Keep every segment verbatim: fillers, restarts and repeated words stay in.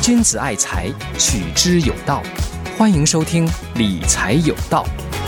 君子爱财，取之有道。欢迎收听理财有道。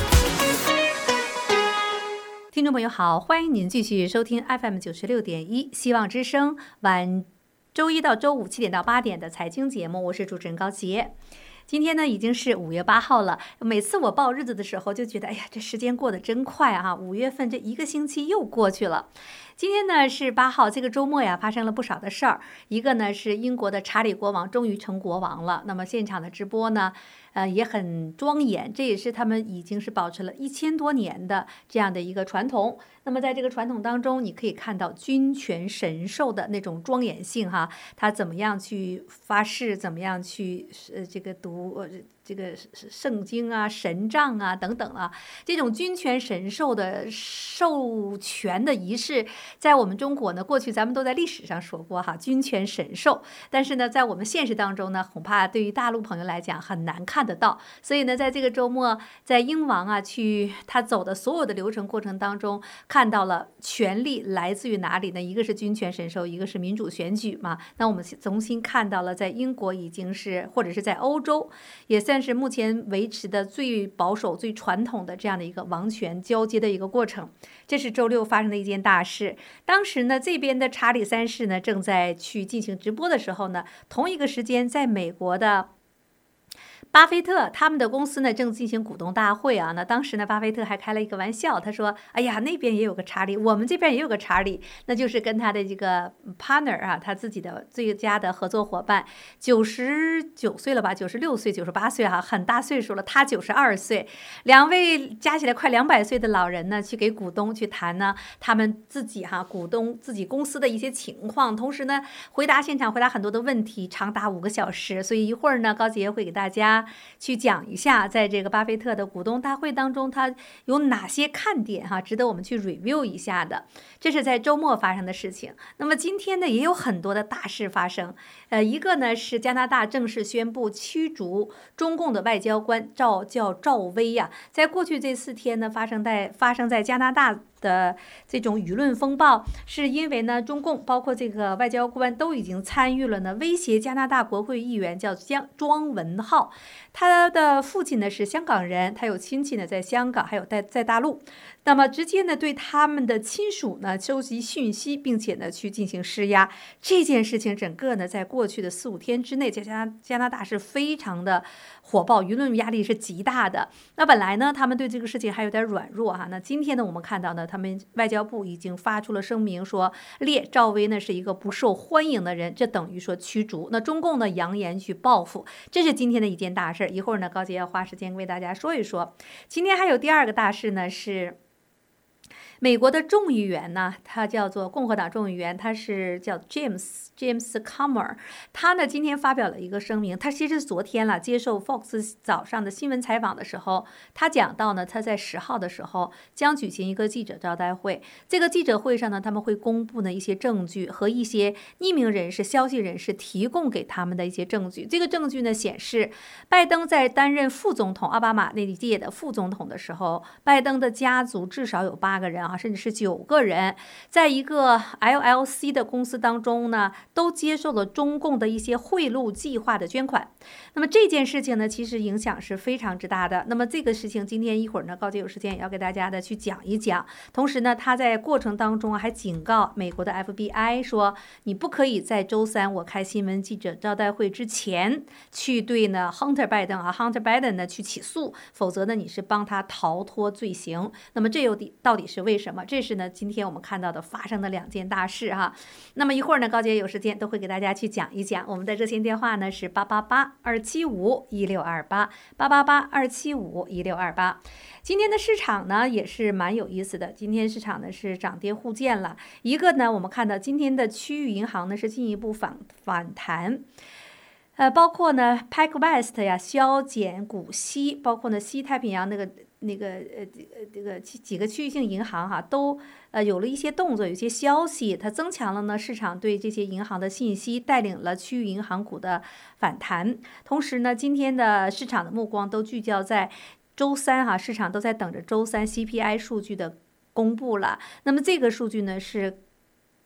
听众朋友好，欢迎您继续收听 F M 九十六点一希望之声晚周一到周五七点到八点的财经节目，我是主持人高杰。今天呢已经是五月八号了，每次我报日子的时候就觉得，哎呀，这时间过得真快啊！五月份这一个星期又过去了。今天呢是八号，这个周末呀发生了不少的事儿。一个呢是英国的查理国王终于成国王了，那么现场的直播呢，呃也很庄严，这也是他们已经是保持了一千多年的这样的一个传统。那么在这个传统当中，你可以看到君权神授的那种庄严性哈，他怎么样去发誓，怎么样去呃这个读呃这个圣经啊、神杖啊等等啊，这种君权神授的授权的仪式，在我们中国呢，过去咱们都在历史上说过哈，君权神授，但是呢，在我们现实当中呢，恐怕对于大陆朋友来讲很难看得到。所以呢，在这个周末，在英王啊去他走的所有的流程过程当中，看到了权力来自于哪里呢？一个是君权神授，一个是民主选举嘛。那我们重新看到了，在英国已经是，或者是在欧洲，也算是目前维持的最保守、最传统的这样的一个王权交接的一个过程。这是周六发生的一件大事。当时呢，这边的查理三世呢正在去进行直播的时候呢，同一个时间，在美国的巴菲特他们的公司呢正进行股东大会啊，那当时呢巴菲特还开了一个玩笑，他说：“哎呀，那边也有个查理，我们这边也有个查理，那就是跟他的这个 partner 啊，他自己的最佳的合作伙伴，九十九岁了吧，九十六岁、九十八岁哈、啊，很大岁数了。他九十二岁，两位加起来快两百岁的老人呢，去给股东去谈呢他们自己哈、啊、股东自己公司的一些情况，同时呢回答现场回答很多的问题，长达五个小时。所以一会儿呢，高杰会给大家去讲一下，在这个巴菲特的股东大会当中，他有哪些看点哈，值得我们去 review 一下的。这是在周末发生的事情。那么今天呢，也有很多的大事发生。呃，一个呢是加拿大正式宣布驱逐中共的外交官赵叫赵薇呀、啊，在过去这四天呢，发生在发生在加拿大的这种舆论风暴，是因为呢，中共包括这个外交官都已经参与了呢，威胁加拿大国会议员叫江庄文浩，他的父亲呢是香港人，他有亲戚呢在香港，还有在在大陆，那么直接呢对他们的亲属呢收集讯息，并且呢去进行施压。这件事情整个呢在过去的四五天之内，在加拿加拿大是非常的火爆，舆论压力是极大的。那本来呢他们对这个事情还有点软弱哈，那今天呢我们看到呢，他们外交部已经发出了声明，说列赵薇呢是一个不受欢迎的人，这等于说驱逐。那中共呢扬言去报复，这是今天的一件大事。一会儿呢高杰要花时间为大家说一说。今天还有第二个大事呢，是美国的众议员呢，他叫做共和党众议员，他是叫 James James Comer， 他呢今天发表了一个声明。他其实昨天了接受 Fox 早上的新闻采访的时候，他讲到呢，他在十号的时候将举行一个记者招待会。这个记者会上呢，他们会公布呢一些证据和一些匿名人士、消息人士提供给他们的一些证据。这个证据呢显示，拜登在担任副总统，奥巴马那一届的副总统的时候，拜登的家族至少有八个人啊。甚至是九个人，在一个 L L C 的公司当中呢，都接受了中共的一些贿赂计划的捐款。那么这件事情呢，其实影响是非常之大的。那么这个事情今天一会儿呢，高杰有时间也要给大家的去讲一讲。同时呢，他在过程当中还警告美国的 F B I 说，你不可以在周三我开新闻记者招待会之前去对呢 Hunter Biden 啊 Hunter Biden 呢去起诉，否则呢你是帮他逃脱罪行。那么这又到底是为什么？这是呢今天我们看到的发生的两件大事哈。那么一会儿呢，高杰有时间都会给大家去讲一讲。我们的热线电话呢是八八八二七五一六二八八八八二七五一六二八。今天的市场呢也是蛮有意思的，今天市场呢是涨跌互见了。一个呢，我们看到今天的区域银行呢是进一步反反弹。呃，包括呢 PacWest 呀削减股息，包括呢西太平洋那个那个呃这个几个区域性银行哈，都呃有了一些动作，有些消息，它增强了呢市场对这些银行的信息，带领了区域银行股的反弹。同时呢，今天的市场的目光都聚焦在周三哈，市场都在等着周三 C P I 数据的公布了。那么这个数据呢是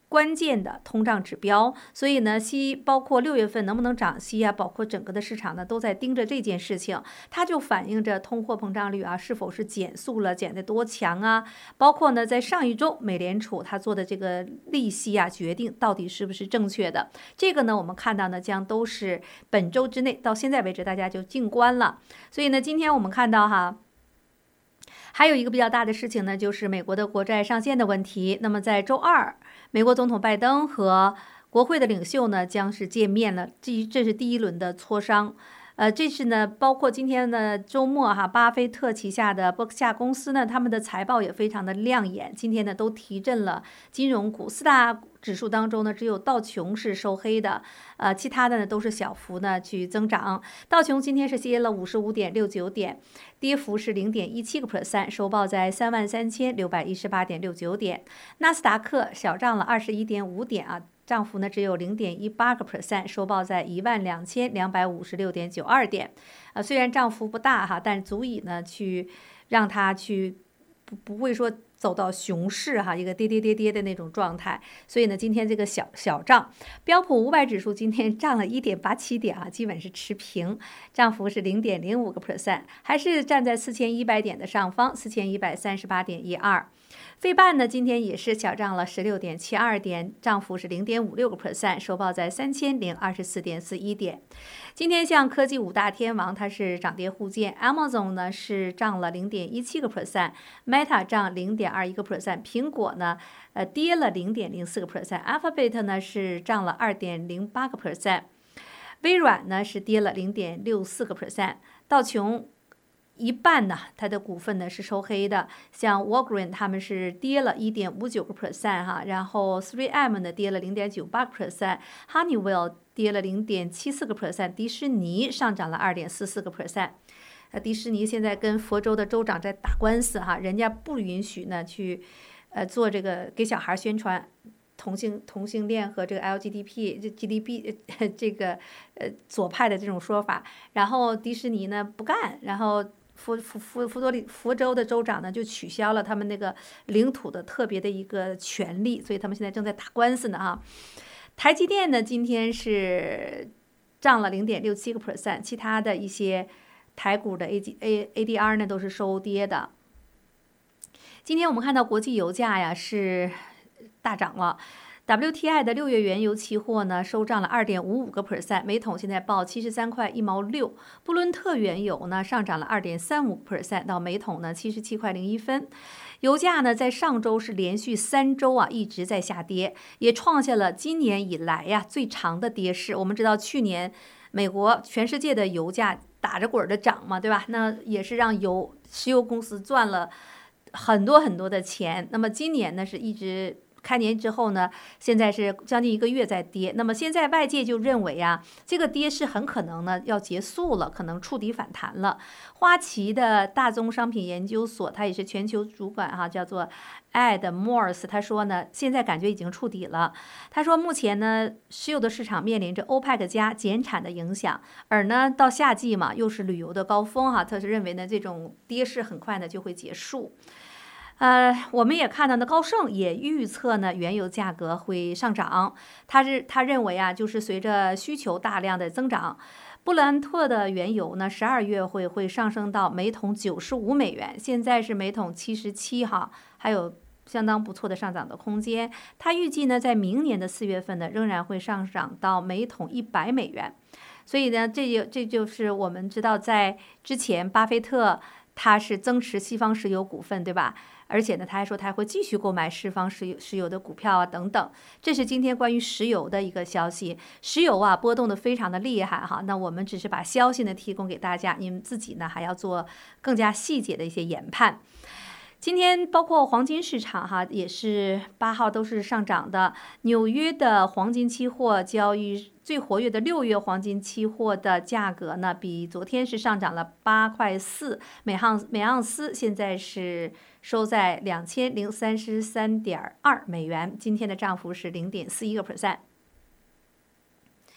关键的通胀指标，所以呢，息包括六月份能不能涨息啊，包括整个的市场呢都在盯着这件事情，它就反映着通货膨胀率啊是否是减速了，减得多强啊，包括呢在上一周美联储它做的这个利息啊决定到底是不是正确的，这个呢我们看到呢将都是本周之内到现在为止大家就静观了，所以呢今天我们看到哈。还有一个比较大的事情呢，就是美国的国债上限的问题。那么在周二，美国总统拜登和国会的领袖呢将是见面了，这这是第一轮的磋商。呃，这是呢，包括今天的周末哈，巴菲特旗下的伯克夏公司呢，他们的财报也非常的亮眼，今天呢都提振了金融股，四大指数当中呢，只有道琼是收黑的，呃，其他的呢都是小幅呢去增长。道琼今天是跌了五十五点六九点，跌幅是零点一七个 percent， 收报在三万三千六百一十八点六九点。纳斯达克小涨了二十一点五点啊。涨幅呢只有零点一八个 percent， 收报在一万两千两百五十六点九二点，啊，虽然涨幅不大哈，但足以呢去让它去不不会说走到熊市哈，一个跌跌跌跌的那种状态。所以呢，今天这个小小涨，标普五百指数今天涨了一点八七点啊，基本是持平，涨幅是零点零五个 percent， 还是站在四千一百点的上方，四千一百三十八点一二。费半呢，今天也是小涨了十六点七二点，涨幅是零点五六个 percent， 收报在三千零二十四点四一点。今天像科技五大天王，它是涨跌互见 ，Amazon 呢是涨了零点一七个 percent，Meta 涨零点二一个 percent， 苹果呢呃跌了零点零四个 percent，Alphabet 呢是涨了二点零八个 percent， 微软呢是跌了零点六四个 percent， 道琼。一半呢，它的股份呢是收黑的，像 Walgreens 他们是跌了 一点五九个 percent 哈，然后 三 M 呢跌了 零点九八个 percent，Honeywell 跌了 零点七四个 percent， 迪士尼上涨了 二点四四个 percent。呃，迪士尼现在跟佛州的州长在打官司哈，人家不允许呢去呃做这个给小孩宣传。同性同性恋和这个 L G B T 这 G D P 这个呃左派的这种说法，然后迪士尼呢不干，然后福福福福多利福州的州长呢就取消了他们那个领土的特别的一个权利，所以他们现在正在打官司呢啊。台积电呢今天是涨了零点六七个 percent， 其他的一些台股的 A D A A D R 呢都是收跌的。今天我们看到国际油价呀是大涨了。W T I 的六月原油期货呢收涨了 二点五五个 percent， 每桶现在报七十三块一毛六。布伦特原油呢上涨了 二点三五个 percent， 到每桶呢七十七块零一分。油价呢在上周是连续三周啊一直在下跌，也创下了今年以来呀最长的跌势。我们知道去年美国全世界的油价打着滚的涨嘛，对吧？那也是让油石油公司赚了很多很多的钱。那么今年呢是一直。开年之后呢，现在是将近一个月在跌。那么现在外界就认为啊，这个跌势很可能呢要结束了，可能触底反弹了。花旗的大宗商品研究所，它也是全球主管哈、啊，叫做 Ed Morse， 他说呢，现在感觉已经触底了。他说目前呢，石油的市场面临着欧佩克加减产的影响，而呢到夏季嘛，又是旅游的高峰哈、啊，他是认为呢这种跌势很快呢就会结束。呃，我们也看到呢，高盛也预测呢，原油价格会上涨。他是他认为啊，就是随着需求大量的增长，布兰特的原油呢，十二月会会上升到每桶九十五美元，现在是每桶七十七哈，还有相当不错的上涨的空间。他预计呢，在明年的四月份呢，仍然会上涨到每桶一百美元。所以呢，这就这就是我们知道，在之前巴菲特他是增持西方石油股份，对吧？而且呢，他还说他还会继续购买西方石油石油的股票啊，等等。这是今天关于石油的一个消息。石油啊，波动的非常的厉害哈。那我们只是把消息呢提供给大家，你们自己呢还要做更加细节的一些研判。今天包括黄金市场哈，也是八号都是上涨的。纽约的黄金期货交易最活跃的六月黄金期货的价格呢，比昨天是上涨了八块四每盎每盎司，现在是收在两千零三十三点二美元，今天的涨幅是零点四一个 percent。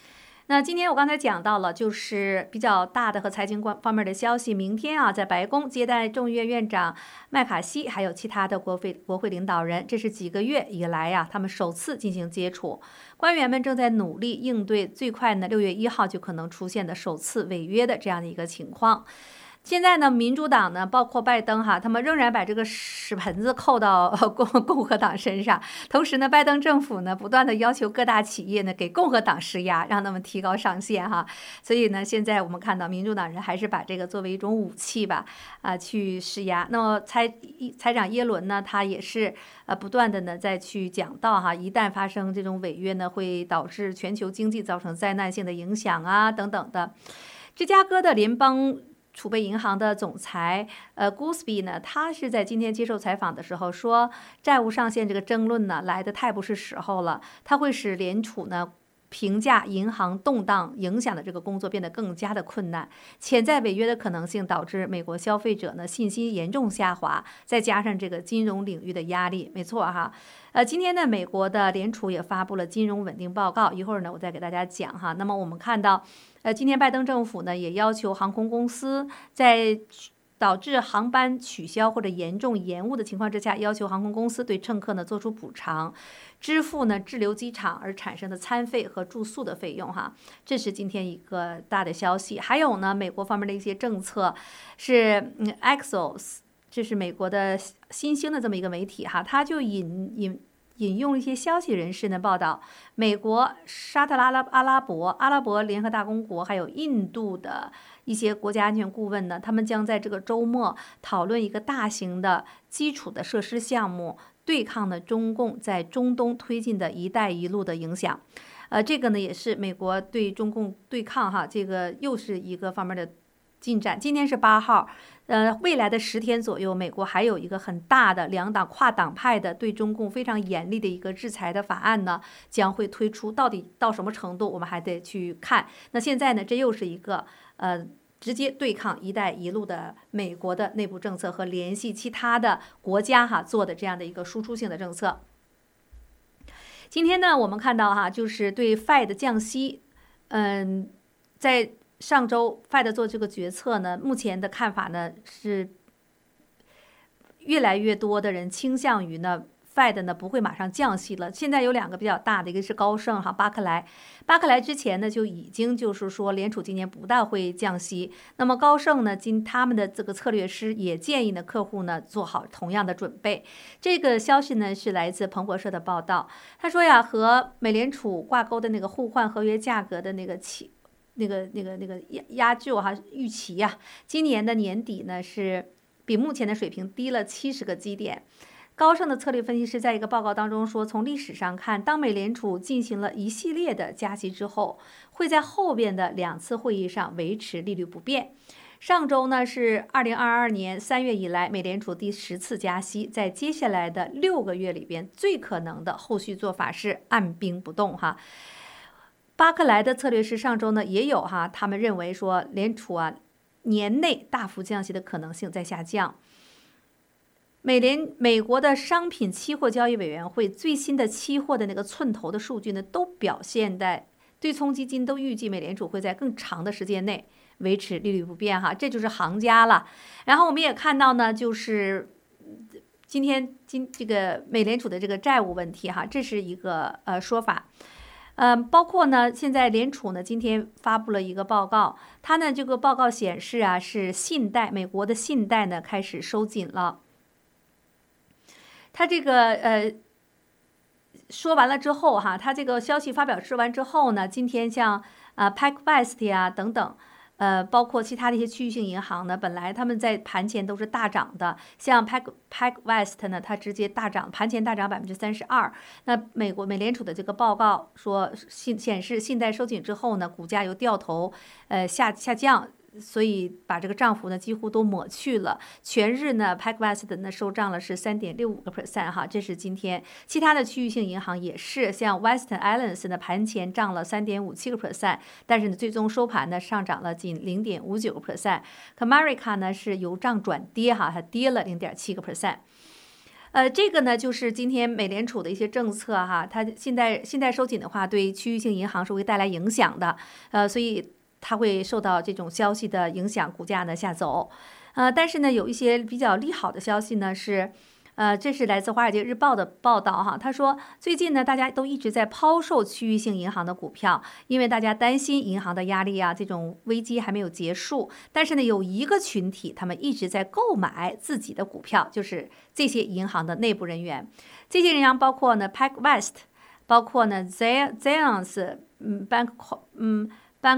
那今天我刚才讲到了，就是比较大的和财经方面的消息。明天啊，在白宫接待众议院院长麦卡锡，还有其他的国会国会领导人，这是几个月以来呀、啊，他们首次进行接触。官员们正在努力应对最快呢六月一号就可能出现的首次违约的这样的一个情况。现在呢，民主党呢，包括拜登哈，他们仍然把这个屎盆子扣到共共和党身上。同时呢，拜登政府呢，不断的要求各大企业呢，给共和党施压，让他们提高上限哈。所以呢，现在我们看到民主党人还是把这个作为一种武器吧，啊、呃，去施压。那么财财长耶伦呢，他也是呃不断的呢再去讲到哈，一旦发生这种违约呢，会导致全球经济造成灾难性的影响啊等等的。芝加哥的联邦储备银行的总裁呃 Goolsbee 呢，他是在今天接受采访的时候说，债务上限这个争论呢来得太不是时候了，它会使联储呢评价银行动荡影响的这个工作变得更加的困难，潜在违约的可能性导致美国消费者呢信心严重下滑，再加上这个金融领域的压力，没错哈。呃，今天呢，美国的联储也发布了金融稳定报告，一会儿呢我再给大家讲哈。那么我们看到，呃，今天拜登政府呢也要求航空公司在导致航班取消或者严重延误的情况之下，要求航空公司对乘客呢做出补偿，支付呢滞留机场而产生的餐费和住宿的费用哈。这是今天一个大的消息。还有呢，美国方面的一些政策是嗯 Axios。这是美国的新兴的这么一个媒体哈，他就引引引用一些消息人士呢报道，美国、沙特阿拉阿拉伯、阿拉伯联合大公国还有印度的一些国家安全顾问呢，他们将在这个周末讨论一个大型的基础的设施项目，对抗呢中共在中东推进的一带一路的影响。呃，这个呢也是美国对中共对抗哈，这个又是一个方面的进展。今天是八号。呃，未来的十天左右，美国还有一个很大的两党跨党派的对中共非常严厉的一个制裁的法案呢，将会推出。到底到什么程度，我们还得去看。那现在呢，这又是一个呃直接对抗“一带一路”的美国的内部政策和联系其他的国家哈做的这样的一个输出性的政策。今天呢，我们看到哈，就是对 F E D 降息，嗯，在上周 F E D 做这个决策呢，目前的看法呢是越来越多的人倾向于呢 F E D 呢不会马上降息了。现在有两个比较大的，一个是高盛哈，巴克莱，巴克莱之前呢就已经就是说联储今年不大会降息。那么高盛呢，今他们的这个策略师也建议呢客户呢做好同样的准备。这个消息呢是来自彭博社的报道，他说呀，和美联储挂钩的那个互换合约价格的那个起。那个、那个、那个压压就哈预期呀、啊，今年的年底呢是比目前的水平低了七十个基点。高盛的策略分析师在一个报告当中说，从历史上看，当美联储进行了一系列的加息之后，会在后边的两次会议上维持利率不变。上周呢是二零二二年三月以来美联储第十次加息，在接下来的六个月里边，最可能的后续做法是按兵不动哈。巴克莱的策略师上周呢也有哈，他们认为说联储啊年内大幅降息的可能性在下降。美联美国的商品期货交易委员会最新的期货的那个寸头的数据呢，都表现在对冲基金都预计美联储会在更长的时间内维持利率不变哈，这就是行家了。然后我们也看到呢，就是今天今这个美联储的这个债务问题哈，这是一个呃说法。呃，包括呢，现在联储呢今天发布了一个报告，它呢这个报告显示啊，是信贷美国的信贷呢开始收紧了。它这个呃说完了之后哈，它这个消息发表说完之后呢，今天像啊 PacWest 呀等等。呃，包括其他的一些区域性银行呢，本来他们在盘前都是大涨的，像 Pac PacWest 呢，它直接大涨，盘前大涨百分之三十二。那美国美联储的这个报告说，信显示信贷收紧之后呢，股价又掉头，呃下下降。所以把这个涨幅呢几乎都抹去了。全日呢 PacWest 呢收涨了是 三点六五个 percent 哈，这是今天。其他的区域性银行也是，像 Western Alliance 呢盘前涨了 三点五七个 percent， 但是呢最终收盘呢上涨了仅 零点五九个 percent。Comerica 呢是由涨转跌哈，它跌了 零点七个 percent。 呃，这个呢，就是今天美联储的一些政策哈，它现在现在收紧的话，对区域性银行是会带来影响的，呃，所以它会受到这种消息的影响，股价呢下走。呃，但是呢，有一些比较利好的消息呢是。呃，这是来自《华尔街日报》的报道哈，他说最近呢，大家都一直在抛售区域性银行的股票，因为大家担心银行的压力啊，这种危机还没有结束。但是呢，有一个群体，他们一直在购买自己的股票，就是这些银行的内部人员。这些人员包括呢 PacWest， 包括呢 Zions， 嗯 Bank， 嗯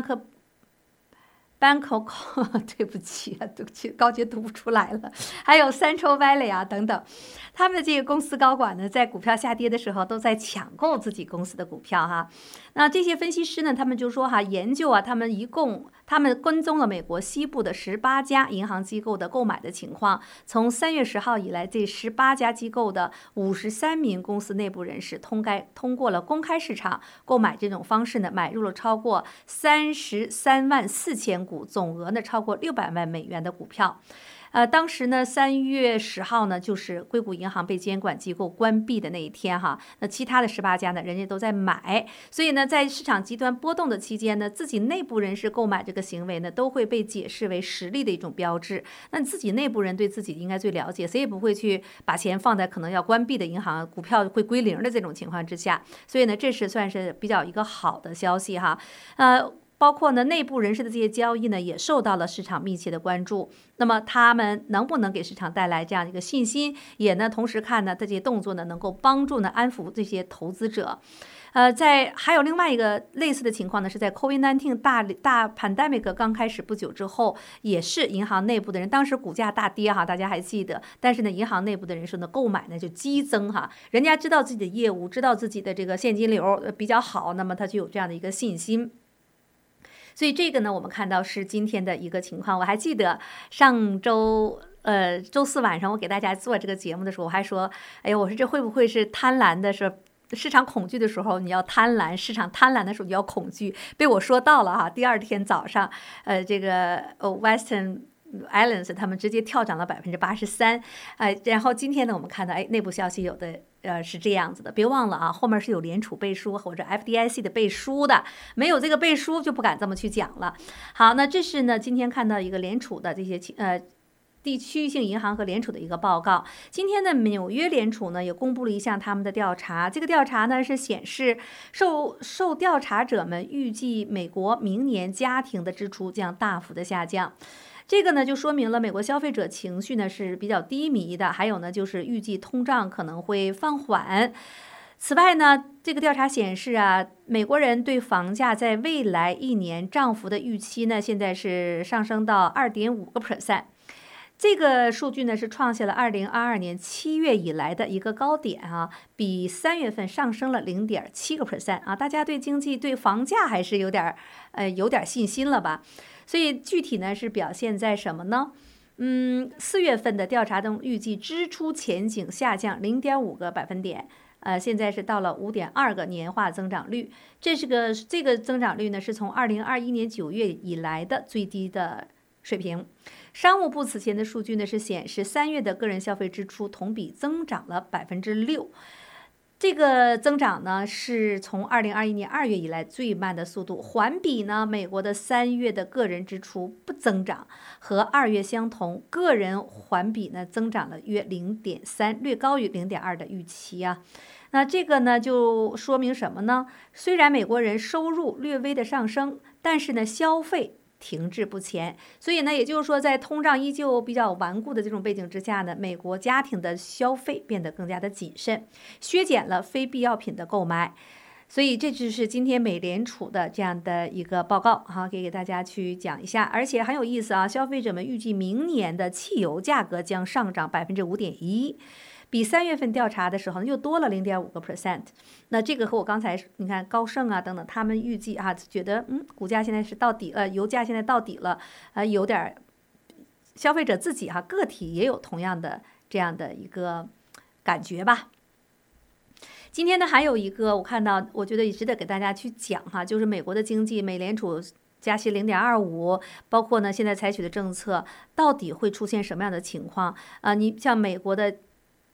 Bank。Bank， 对不起啊，对不起，高阶读不出来了。还有 Central Valley 啊等等，他们的这个公司高管呢，在股票下跌的时候，都在抢购自己公司的股票哈。那这些分析师呢，他们就说哈，研究啊，他们一共他们跟踪了美国西部的十八家银行机构的购买的情况。从三月十号以来，这十八家机构的五十三名公司内部人士通开通过了公开市场购买这种方式呢，买入了超过三十三万四千股，总额呢超过六百万美元的股票。呃，当时呢，三月十号呢，就是硅谷银行被监管机构关闭的那一天哈。那其他的十八家呢，人家都在买，所以呢，在市场极端波动的期间呢，自己内部人士购买这个行为呢，都会被解释为实力的一种标志。那自己内部人对自己应该最了解，谁也不会去把钱放在可能要关闭的银行，股票会归零的这种情况之下。所以呢，这是算是比较一个好的消息哈。呃。包括呢，内部人士的这些交易呢，也受到了市场密切的关注。那么他们能不能给市场带来这样一个信心？也呢，同时看呢，这些动作呢，能够帮助呢安抚这些投资者。呃，在还有另外一个类似的情况呢，是在 COVID 十九 大大 pandemic 刚开始不久之后，也是银行内部的人，当时股价大跌哈，大家还记得。但是呢，银行内部的人说呢，购买呢就激增哈，人家知道自己的业务，知道自己的这个现金流比较好，那么他就有这样的一个信心。所以这个呢，我们看到是今天的一个情况。我还记得上周呃周四晚上我给大家做这个节目的时候，我还说，哎呀，我说这会不会是贪婪的时候，市场恐惧的时候你要贪婪，市场贪婪的时候你要恐惧，被我说到了哈。第二天早上，呃，这个呃 Western Islands 他们直接跳涨了百分之八十三，哎，然后今天呢，我们看到哎内部消息有的。呃，是这样子的，别忘了啊，后面是有联储背书或者 F D I C 的背书的，没有这个背书就不敢这么去讲了。好，那这是呢今天看到一个联储的这些呃地区性银行和联储的一个报告。今天的纽约联储呢也公布了一项他们的调查，这个调查呢是显示受受调查者们预计美国明年家庭的支出将大幅的下降。这个呢，就说明了美国消费者情绪呢是比较低迷的，还有呢，就是预计通胀可能会放缓。此外呢，这个调查显示啊，美国人对房价在未来一年涨幅的预期呢，现在是上升到 二点五个 percent。这个数据呢是创下了二零二二年七月以来的一个高点啊，比三月份上升了 零点七个 percent 啊。大家对经济、对房价还是有点呃有点信心了吧？所以具体呢是表现在什么呢？嗯，四月份的调查中预计支出前景下降 零点五个百分点，呃，现在是到了 五点二个年化增长率。这是个这个增长率呢是从二零二一年九月以来的最低的水平。商务部此前的数据呢是显示三月的个人消费支出同比增长了百分之六。这个增长呢，是从二零二一年二月以来最慢的速度。环比呢，美国的三月的个人支出不增长，和二月相同，个人环比呢增长了约 零点三，略高于 零点二的预期啊。那这个呢，就说明什么呢？虽然美国人收入略微的上升，但是呢，消费停滞不前，所以呢，也就是说，在通胀依旧比较顽固的这种背景之下呢，美国家庭的消费变得更加的谨慎，削减了非必要品的购买。所以这就是今天美联储的这样的一个报告哈，给给大家去讲一下，而且很有意思啊，消费者们预计明年的汽油价格将上涨百分之五点一。比三月份调查的时候又多了 零点五个 percent， 那这个和我刚才你看高盛啊等等，他们预计啊觉得嗯股价现在是到底了，油价现在到底了，呃有点消费者自己哈、啊、个体也有同样的这样的一个感觉吧。今天呢还有一个我看到，我觉得也值得给大家去讲哈，就是美国的经济，美联储加息 零点二五， 包括呢现在采取的政策到底会出现什么样的情况啊、呃？你像美国的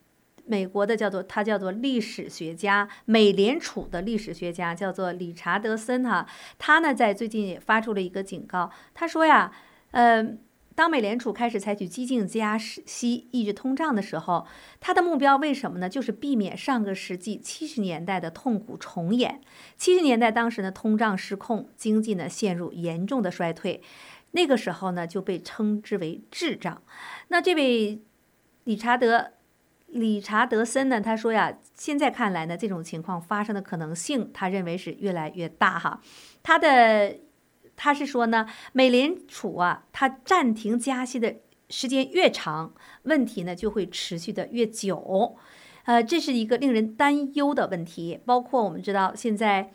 美国的叫做他叫做历史学家，美联储的历史学家叫做理查德森哈，他呢在最近也发出了一个警告，他说呀，呃。当美联储开始采取激进加息抑制通胀的时候，它的目标为什么呢？就是避免上个世纪七十年代的痛苦重演。七十年代当时呢，通胀失控，经济呢陷入严重的衰退，那个时候呢就被称之为滞胀。那这位理查德理查德森呢，他说呀，现在看来呢，这种情况发生的可能性，他认为是越来越大哈。他的他是说呢，美联储啊，它暂停加息的时间越长，问题呢就会持续的越久，呃，这是一个令人担忧的问题。包括我们知道，现在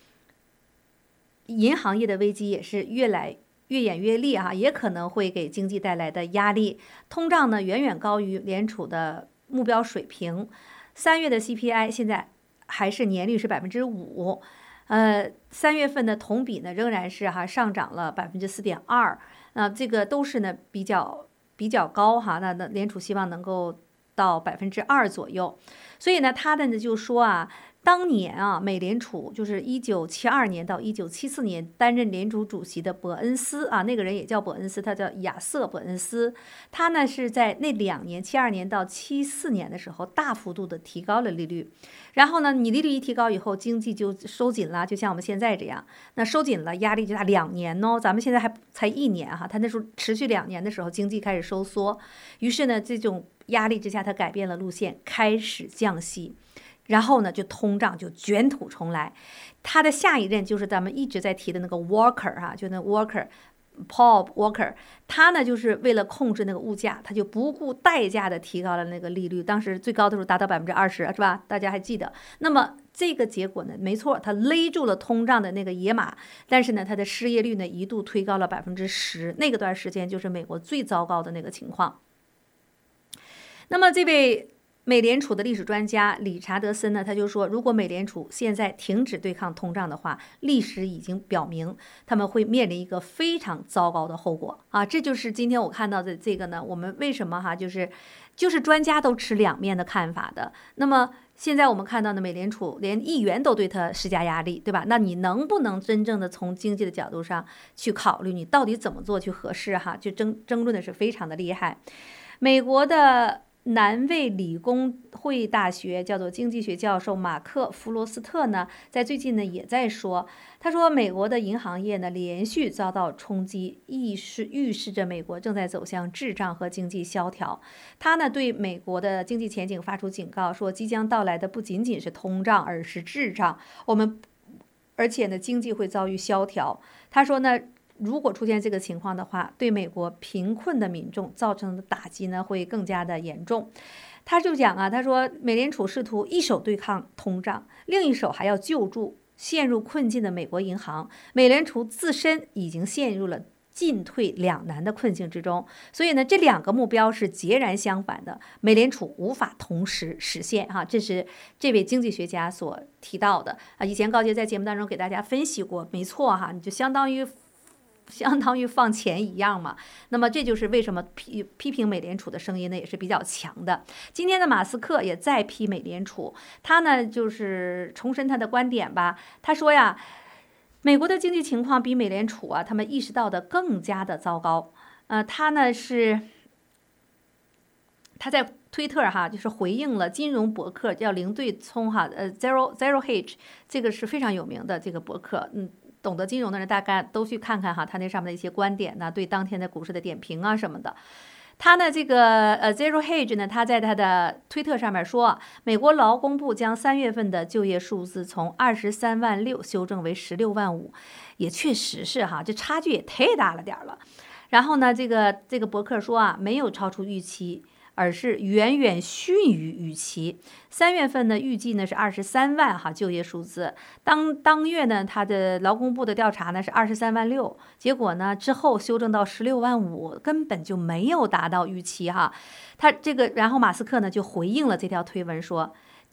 银行业的危机也是越来越演越烈哈，也可能会给经济带来的压力。通胀呢远远高于联储的目标水平，三月的 C P I 现在还是年率是百分之五。呃，三月份的同比呢仍然是哈上涨了百分之四点二，那这个都是呢比较比较高哈。那那联储希望能够到百分之二左右，所以呢，他的呢就说啊，当年啊，美联储就是一九七二年到一九七四年担任联储主席的伯恩斯啊，那个人也叫伯恩斯，他叫亚瑟伯恩斯，他呢是在那两年七二年到七四年的时候大幅度的提高了利率。然后呢，你利率一提高以后，经济就收紧了，就像我们现在这样。那收紧了，压力就大。两年哦，咱们现在还才一年哈，他那时候持续两年的时候，经济开始收缩。于是呢，这种压力之下，他改变了路线，开始降息。然后呢，就通胀就卷土重来。他的下一任就是咱们一直在提的那个 Walker 哈，就那 Walker。Paul Walker， 他呢就是为了控制那个物价，他就不顾代价的提高了那个利率，当时最高的时候达到百分之二十，是吧？大家还记得？那么这个结果呢，没错，他勒住了通胀的那个野马，但是呢，他的失业率呢一度推高了百分之十，那个段时间就是美国最糟糕的那个情况。那么这位美联储的历史专家理查德森呢，他就说，如果美联储现在停止对抗通胀的话，历史已经表明他们会面临一个非常糟糕的后果啊！这就是今天我看到的这个呢，我们为什么哈，就是就是专家都持两面的看法的。那么现在我们看到的美联储连议员都对他施加压力，对吧？那你能不能真正的从经济的角度上去考虑，你到底怎么做去合适哈？就争争论的是非常的厉害。美国的南卫理工会大学叫做经济学教授马克·弗罗斯特呢，在最近呢也在说，他说美国的银行业呢连续遭到冲击，预示预示着美国正在走向滞胀和经济萧条。他呢对美国的经济前景发出警告，说即将到来的不仅仅是通胀，而是滞胀。我们而且呢经济会遭遇萧条。他说呢，如果出现这个情况的话，对美国贫困的民众造成的打击呢会更加的严重。他就讲啊，他说美联储试图一手对抗通胀，另一手还要救助陷入困境的美国银行。美联储自身已经陷入了进退两难的困境之中，所以呢，这两个目标是截然相反的，美联储无法同时实现哈，这是这位经济学家所提到的啊。以前高杰在节目当中给大家分析过，没错哈，你就相当于。相当于放钱一样嘛，那么这就是为什么批批评美联储的声音呢也是比较强的。今天的马斯克也在批美联储，他呢就是重申他的观点吧。他说呀，美国的经济情况比美联储啊他们意识到的更加的糟糕。呃，他呢是他在推特哈就是回应了金融博客叫零对冲哈，呃 Zero Zero Hedge， 这个是非常有名的这个博客，嗯。懂得金融的人大概都去看看哈，他那上面的一些观点呢，对当天的股市的点评啊什么的。他呢这个呃 Zero Hedge 呢，他在他的推特上面说，美国劳工部将三月份的就业数字从二十三万六修正为十六万五，也确实是哈，这差距也太大了点了。然后呢，这个这个博客说啊，没有超出预期，而是远远逊于预期。三月份呢，预计呢是二十三万哈就业数字，当当月呢，他的劳工部的调查呢是二十三万六，结果呢之后修正到十六万五，根本就没有达到预期哈。他这个，然后马斯克呢就回应了这条推文说，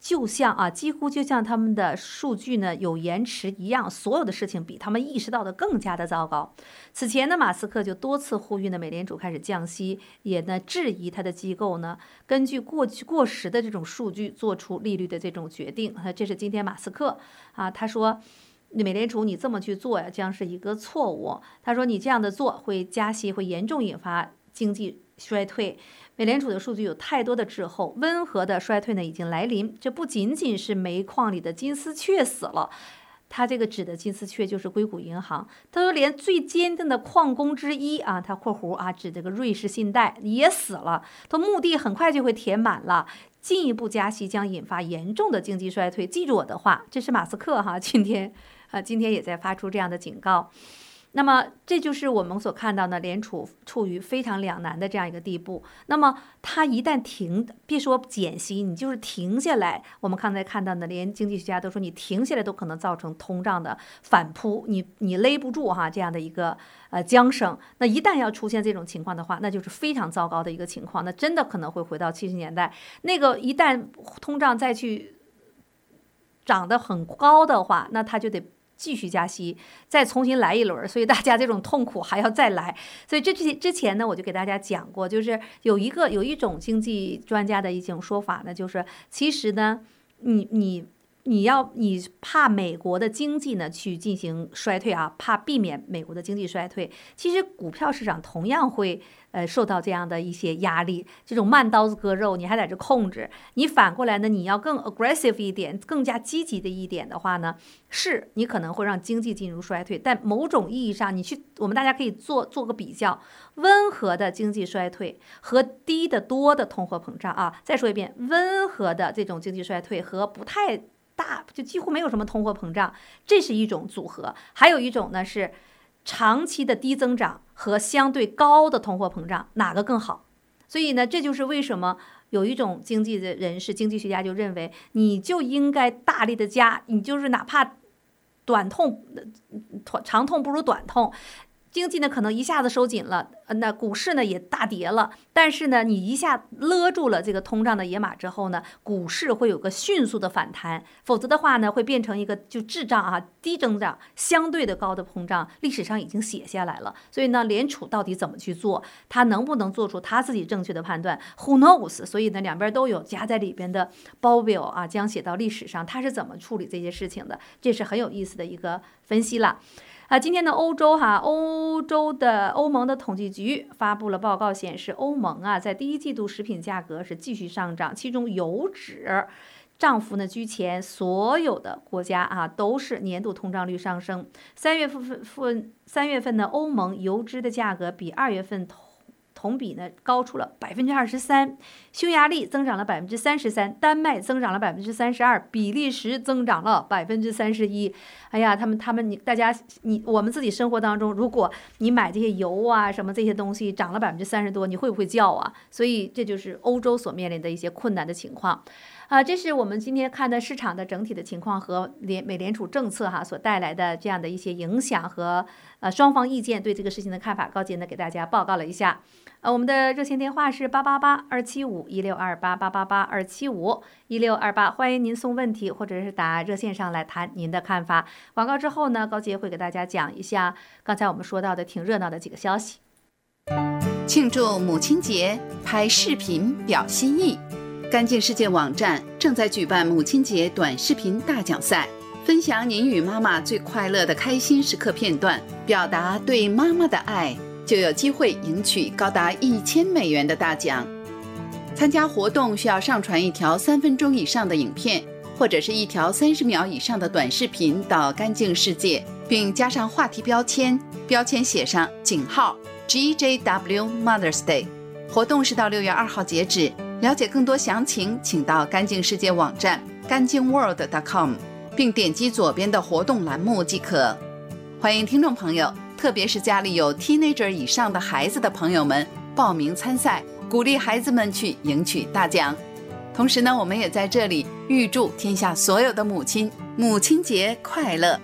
就像啊，几乎就像他们的数据呢有延迟一样，所有的事情比他们意识到的更加的糟糕。此前呢，马斯克就多次呼吁呢，美联储开始降息，也呢质疑他的机构呢根据过去过时的这种数据做出利率的这种决定。这是今天马斯克啊，他说美联储你这么去做呀，将是一个错误。他说你这样的做会加息，会严重引发经济衰退。美联储的数据有太多的滞后，温和的衰退呢已经来临。这不仅仅是煤矿里的金丝雀死了，他这个指的金丝雀就是硅谷银行。他说连最坚定的矿工之一啊，他括弧啊指这个瑞士信贷也死了。他墓地很快就会填满了，进一步加息将引发严重的经济衰退。记住我的话，这是马斯克哈，今天啊今天也在发出这样的警告。那么这就是我们所看到的联储处于非常两难的这样一个地步。那么它一旦停，别说减息，你就是停下来，我们刚才看到的，连经济学家都说你停下来都可能造成通胀的反扑，你你勒不住哈这样的一个呃缰绳。那一旦要出现这种情况的话，那就是非常糟糕的一个情况，那真的可能会回到七十年代那个，一旦通胀再去涨得很高的话，那它就得继续加息，再重新来一轮，所以大家这种痛苦还要再来。所以这之前呢，我就给大家讲过，就是有一个有一种经济专家的一种说法呢，就是其实呢，你你你要你怕美国的经济呢去进行衰退啊，怕避免美国的经济衰退，其实股票市场同样会呃受到这样的一些压力，这种慢刀子割肉，你还在这控制。你反过来呢，你要更 aggressive 一点，更加积极的一点的话呢，是你可能会让经济进入衰退，但某种意义上，你去我们大家可以做做个比较，温和的经济衰退和低得多的通货膨胀啊。再说一遍，温和的这种经济衰退和不太大，就几乎没有什么通货膨胀，这是一种组合。还有一种呢是长期的低增长和相对高的通货膨胀，哪个更好？所以呢，这就是为什么有一种经济的人士、经济学家就认为，你就应该大力的加，你就是哪怕短痛，长痛不如短痛。经济呢可能一下子收紧了，那股市呢也大跌了，但是呢你一下勒住了这个通胀的野马之后呢，股市会有个迅速的反弹，否则的话呢会变成一个就滞胀啊，低增长相对的高的膨胀，历史上已经写下来了。所以呢联储到底怎么去做，他能不能做出他自己正确的判断 Who knows。 所以呢两边都有夹在里边的鲍威尔啊，将写到历史上他是怎么处理这些事情的，这是很有意思的一个分析了。啊，今天的欧洲哈，欧洲的欧盟的统计局发布了报告，显示欧盟啊，在第一季度食品价格是继续上涨，其中油脂涨幅呢居前，所有的国家啊都是年度通胀率上升。三月份份三月份呢，欧盟油脂的价格比二月份同同比呢高出了百分之二十三，匈牙利增长了百分之三十三，丹麦增长了百分之三十二，比利时增长了百分之三十一。哎呀，他们他们你大家你我们自己生活当中，如果你买这些油啊什么这些东西涨了百分之三十多，你会不会叫啊？所以这就是欧洲所面临的一些困难的情况。啊，这是我们今天看的市场的整体的情况和联美联储政策哈所带来的这样的一些影响和呃双方意见对这个事情的看法，高杰呢给大家报告了一下。呃，我们的热线电话是八八八二七五一六二八八八八二七五一六二八，欢迎您送问题或者是打热线上来谈您的看法。广告之后呢，高杰会给大家讲一下刚才我们说到的挺热闹的几个消息。 庆祝母亲节，拍视频表心意。干净世界网站正在举办母亲节短视频大奖赛，分享您与妈妈最快乐的开心时刻片段，表达对妈妈的爱，就有机会赢取高达一千美元的大奖。参加活动需要上传一条三分钟以上的影片，或者是一条三十秒以上的短视频到干净世界，并加上话题标签，标签写上井号 G J W Mother's Day。 活动是到六月二号截止。了解更多详情，请到干净世界网站干净 world dot com， 并点击左边的活动栏目即可。欢迎听众朋友，特别是家里有 teenager 以上的孩子的朋友们报名参赛，鼓励孩子们去赢取大奖。同时呢，我们也在这里预祝天下所有的母亲母亲节快乐。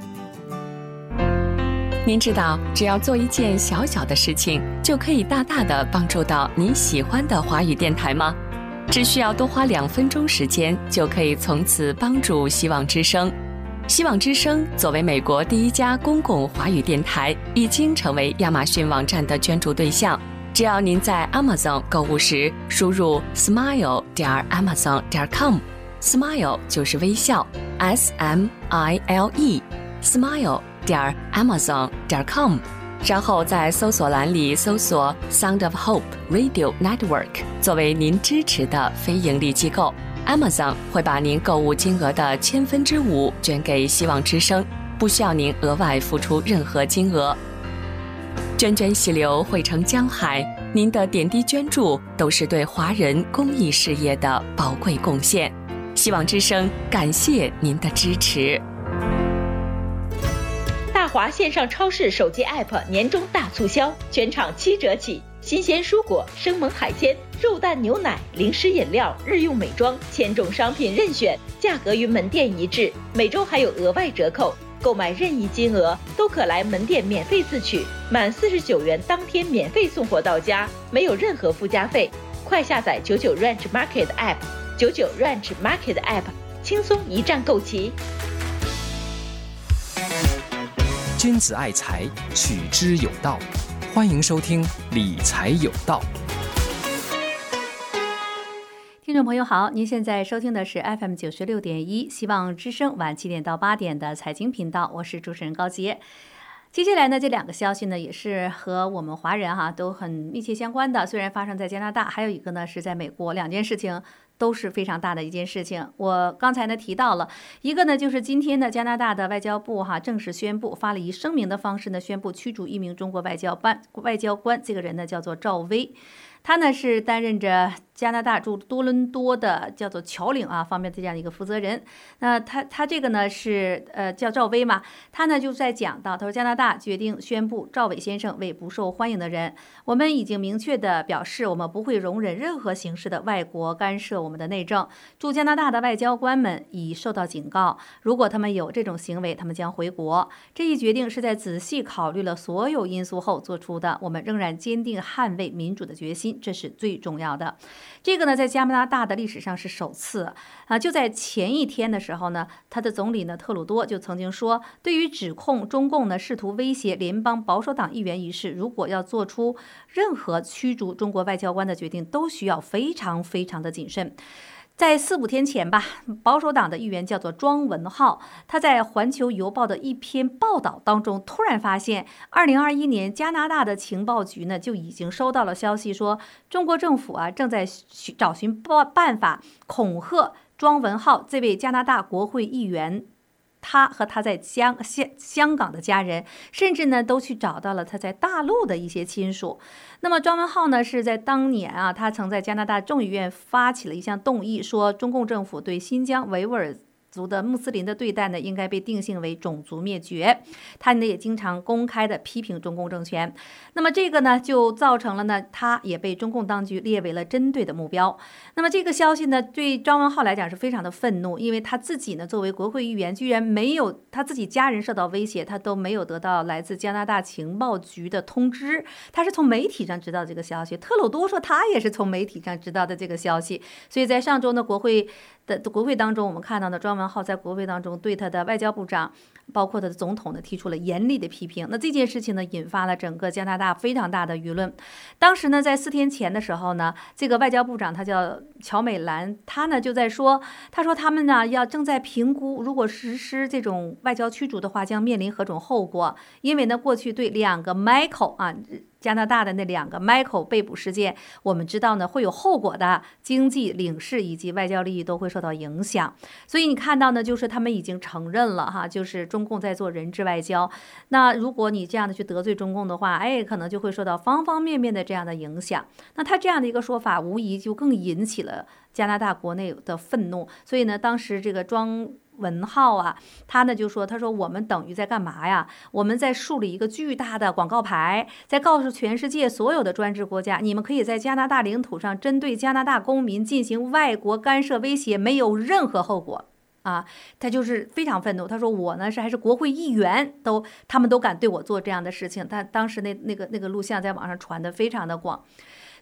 您知道只要做一件小小的事情，就可以大大的帮助到您喜欢的华语电台吗？ 只需要多花两分钟时间，就可以从此帮助希望之声。希望之声作为美国第一家公共华语电台，已经成为亚马逊网站的捐助对象。只要您在 Amazon 购物时输入 smile 点 amazon 点 com，smile 就是微笑 ，S M I L E，smile 点 amazon 点 com， 然后在搜索栏里搜索 Sound of Hope Radio Network， 作为您支持的非盈利机构。Amazon 会把您购物金额的千分之五捐给希望之声，不需要您额外付出任何金额。涓涓细流汇成江海，您的点滴捐助都是对华人公益事业的宝贵贡献。希望之声感谢您的支持。 大华线上超市手机 App 年终大促销，全场七折起，新鲜蔬果、生猛海鲜、肉蛋牛奶、零食饮料、日用美妆，千种商品任选，价格与门店一致，每周还有额外折扣。购买任意金额都可来门店免费自取，满四十九元当天免费送货到家，没有任何附加费。快下载九九 Ranch Market App， 九九 Ranch Market App， 轻松一站购齐。 君子爱财，取之有道。欢迎收听理财有道。 听众朋友好，您现在收听的是 F M 九十六点一希望之声晚七点到八点的财经频道，我是主持人高杰。接下来呢，这两个消息呢也是和我们华人哈都很密切相关的，虽然发生在加拿大，还有一个呢是在美国，两件事情都是非常大的一件事情。我刚才呢提到了一个呢，就是今天的加拿大的外交部哈正式宣布，发了以声明的方式呢宣布驱逐一名中国外交办外交官，这个人呢叫做赵薇。他呢是担任着加拿大驻多伦多的叫做侨领啊方面的这样一个负责人。那他他这个呢是呃叫赵薇嘛，他呢就在讲到，他说加拿大决定宣布赵伟先生为不受欢迎的人，我们已经明确的表示，我们不会容忍任何形式的外国干涉我们的内政。驻加拿大的外交官们已受到警告，如果他们有这种行为，他们将回国。这一决定是在仔细考虑了所有因素后做出的，我们仍然坚定捍卫民主的决心。这是最重要的。这个呢，在加拿大的历史上是首次啊。就在前一天的时候呢，他的总理呢特鲁多就曾经说，对于指控中共呢试图威胁联邦保守党议员一事，如果要做出任何驱逐中国外交官的决定，都需要非常非常的谨慎。在四五天前吧，保守党的议员叫做庄文浩，他在《环球邮报》的一篇报道当中，突然发现，二零二一年加拿大的情报局呢就已经收到了消息，说中国政府啊正在找寻办法恐吓庄文浩这位加拿大国会议员。他和他在香香香港的家人，甚至呢都去找到了他在大陆的一些亲属。那么庄文浩呢是在当年啊，他曾在加拿大众议院发起了一项动议，说中共政府对新疆维吾尔族的穆斯林的对待呢，应该被定性为种族灭绝。他呢也经常公开的批评中共政权。那么这个呢，就造成了呢，他也被中共当局列为了针对的目标。那么这个消息呢，对庄文浩来讲是非常的愤怒，因为他自己呢作为国会议员，居然没有他自己家人受到威胁，他都没有得到来自加拿大情报局的通知，他是从媒体上知道这个消息。特鲁多说他也是从媒体上知道的这个消息。所以在上周呢，国会的国会当中，我们看到呢，庄文浩在国会当中对他的外交部长，包括他的总统呢，提出了严厉的批评。那这件事情呢，引发了整个加拿大非常大的舆论。当时呢，在四天前的时候呢，这个外交部长他叫乔美兰，他呢就在说，他说他们呢要正在评估，如果实施这种外交驱逐的话，将面临何种后果。因为呢，过去对两个 Michael 啊。加拿大的那两个 Michael 被捕事件，我们知道呢会有后果的，经济、领事以及外交利益都会受到影响。所以你看到呢，就是他们已经承认了哈，就是中共在做人质外交。那如果你这样的去得罪中共的话，哎，可能就会受到方方面面的这样的影响。那他这样的一个说法，无疑就更引起了加拿大国内的愤怒。所以呢，当时这个庄文浩啊，他呢就说，他说我们等于在干嘛呀？我们在树立一个巨大的广告牌，在告诉全世界所有的专制国家，你们可以在加拿大领土上针对加拿大公民进行外国干涉威胁，没有任何后果啊！他就是非常愤怒。他说我呢是还是国会议员，都他们都敢对我做这样的事情。他当时那那个那个录像在网上传得非常的广。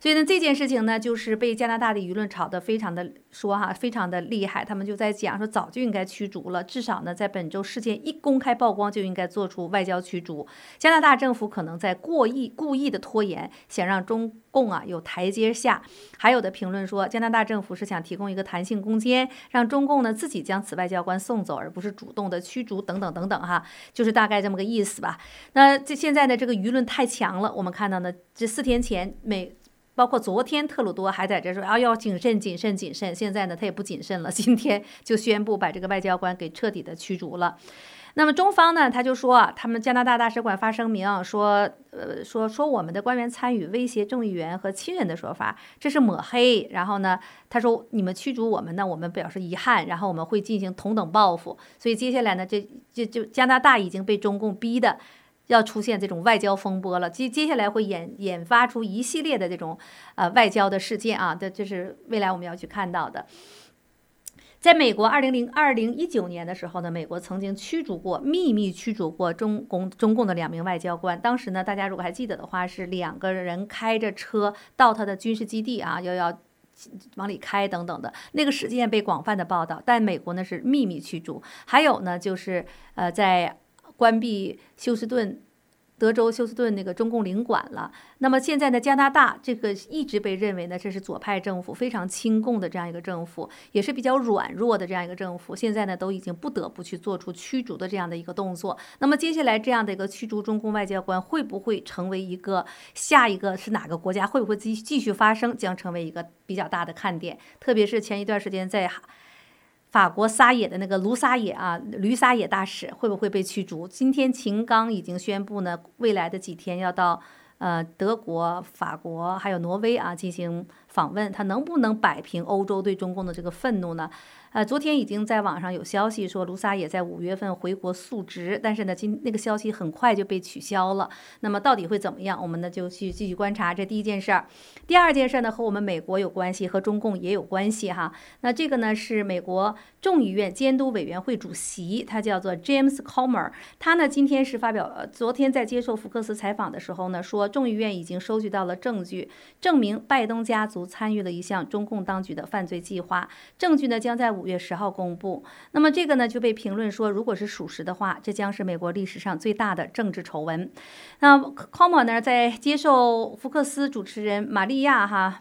所以呢，这件事情呢，就是被加拿大的舆论炒得非常的说哈，非常的厉害。他们就在讲说，早就应该驱逐了，至少呢，在本周事件一公开曝光，就应该做出外交驱逐。加拿大政府可能在过意故意的拖延，想让中共啊有台阶下。还有的评论说，加拿大政府是想提供一个弹性空间，让中共呢自己将此外交官送走，而不是主动的驱逐等等等等哈，就是大概这么个意思吧。那这现在的这个舆论太强了，我们看到呢，这四天前美。包括昨天特鲁多还在这说啊要谨慎谨慎谨慎，现在呢他也不谨慎了，今天就宣布把这个外交官给彻底的驱逐了。那么中方呢，他就说啊，他们加拿大大使馆发声明说，呃说说我们的官员参与威胁众议员和亲人的说法，这是抹黑。然后呢，他说你们驱逐我们呢，我们表示遗憾，然后我们会进行同等报复。所以接下来呢，这这就加拿大已经被中共逼的。要出现这种外交风波了，接接下来会演演发出一系列的这种呃外交的事件啊，这这是未来我们要去看到的。在美国二零零二零一九年的时候呢，美国曾经驱逐过秘密驱逐过中共中共的两名外交官。当时呢，大家如果还记得的话，是两个人开着车到他的军事基地啊，要要往里开等等的，那个事件被广泛的报道。但美国呢是秘密驱逐。还有呢，就是呃在关闭休斯顿德州休斯顿那个中共领馆了。那么现在呢，加拿大这个一直被认为呢，这是左派政府，非常亲共的这样一个政府，也是比较软弱的这样一个政府。现在呢，都已经不得不去做出驱逐的这样的一个动作。那么接下来这样的一个驱逐中共外交官，会不会成为一个下一个是哪个国家会不会继继续发生，将成为一个比较大的看点。特别是前一段时间在法国撒野的那个卢撒野啊，吕撒野大使会不会被驱逐？今天秦刚已经宣布呢，未来的几天要到呃德国、法国还有挪威啊进行访问，他能不能摆平欧洲对中共的这个愤怒呢？呃，昨天已经在网上有消息说卢撒野在五月份回国述职，但是呢，今那个消息很快就被取消了。那么到底会怎么样？我们呢就去继续观察。这第一件事儿，第二件事呢和我们美国有关系，和中共也有关系哈。那这个呢是美国众议院监督委员会主席，他叫做 James Comer， 他呢今天是发表，呃，昨天在接受福克斯采访的时候呢说，众议院已经收集到了证据，证明拜登家族参与了一项中共当局的犯罪计划，证据呢将在五月十号公布。那么这个呢就被评论说，如果是属实的话，这将是美国历史上最大的政治丑闻。那 Comer 呢在接受福克斯主持人玛利亚哈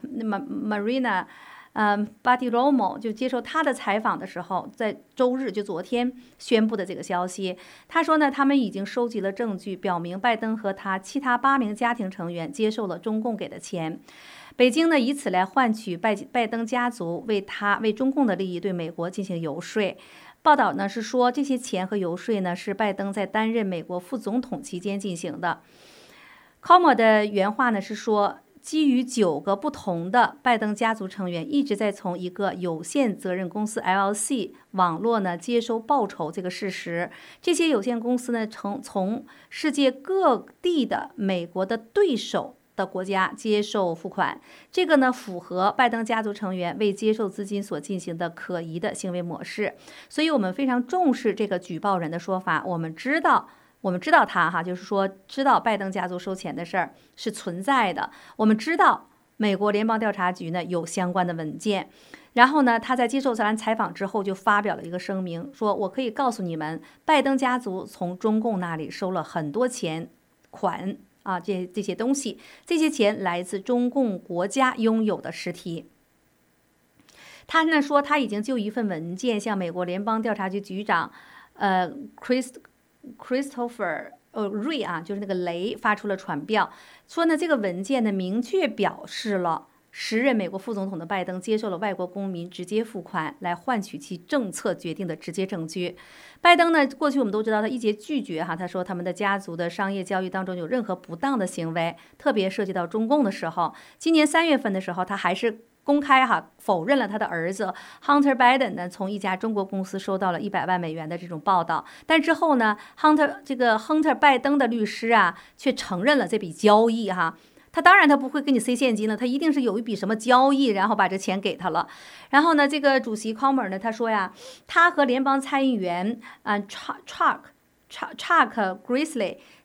Marina 嗯，巴蒂罗莫就接受他的采访的时候，在周日就昨天宣布的这个消息。他说呢，他们已经收集了证据，表明拜登和他其他八名家庭成员接受了中共给的钱。北京呢以此来换取拜拜登家族为他为中共的利益对美国进行游说。报道呢是说，这些钱和游说呢是拜登在担任美国副总统期间进行的。Comer 的原话呢是说，基于九个不同的拜登家族成员一直在从一个有限责任公司 L L C 网络呢接收报酬这个事实，这些有限公司呢从从世界各地的美国的对手的国家接受付款，这个呢符合拜登家族成员为接受资金所进行的可疑的行为模式。所以我们非常重视这个举报人的说法，我们知道我们知道他哈，就是说知道拜登家族收钱的事儿是存在的。我们知道美国联邦调查局呢有相关的文件。然后呢，他在接受咱采访之后就发表了一个声明，说我可以告诉你们，拜登家族从中共那里收了很多钱款啊，这这些东西，这些钱来自中共国家拥有的实体。他呢说他已经就一份文件向美国联邦调查局局长呃 Chris。Christopher 呃瑞啊，就是那个雷发出了传票，说呢这个文件呢明确表示了时任美国副总统的拜登接受了外国公民直接付款来换取其政策决定的直接证据。拜登呢过去我们都知道他一直拒绝哈，他说他们的家族的商业交易当中有任何不当的行为，特别涉及到中共的时候，今年三月份的时候他还是公开哈否认了他的儿子 Hunter Biden 呢从一家中国公司收到了一百万美元的这种报道，但之后呢 Hunter 这个 Hunter 拜登的律师啊却承认了这笔交易哈，他当然他不会给你塞现金了，他一定是有一笔什么交易，然后把这钱给他了。然后呢这个主席 Comer 呢他说呀，他和联邦参议员啊 Chuck Chuck Chuck Grassley